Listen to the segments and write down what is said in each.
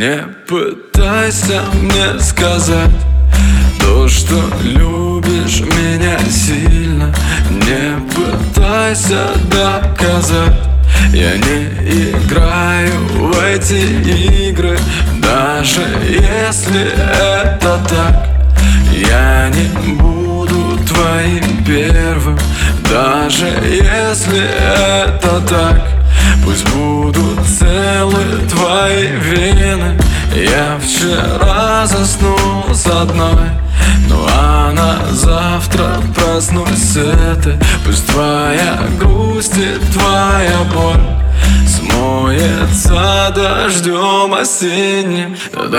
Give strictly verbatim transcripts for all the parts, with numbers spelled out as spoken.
Не пытайся мне сказать то, что любишь меня сильно. Не пытайся доказать. Я не играю в эти игры, даже если это так. Я не буду твоим первым, даже если это так. Пусть будут целы твои вены. Я вчера заснул с одной, ну а на завтра проснусь с этой. Пусть твоя грусть и твоя боль смоется дождем осенним.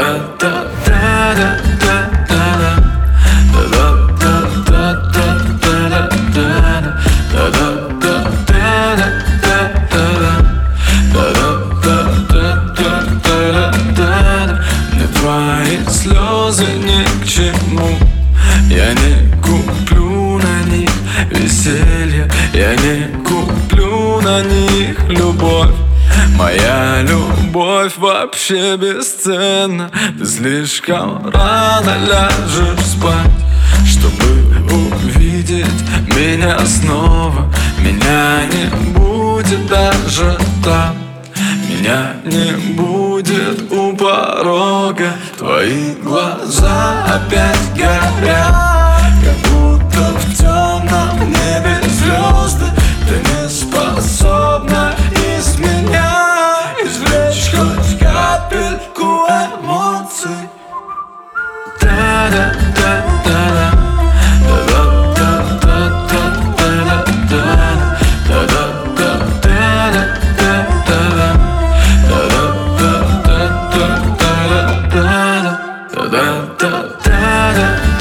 Мне твои слезы ни к чему. Я не куплю на них веселье, я не куплю на них любовь. Моя любовь вообще бесценна. Ты слишком рано ляжешь спать, чтобы увидеть меня снова. Меня не будет даже там, меня не будет у порога. Твои глаза опять горят, как будто в темном небе звезды. Ты не способна из меня извлечь хоть капельку эмоций. Да-да-да-да-да. Da da da da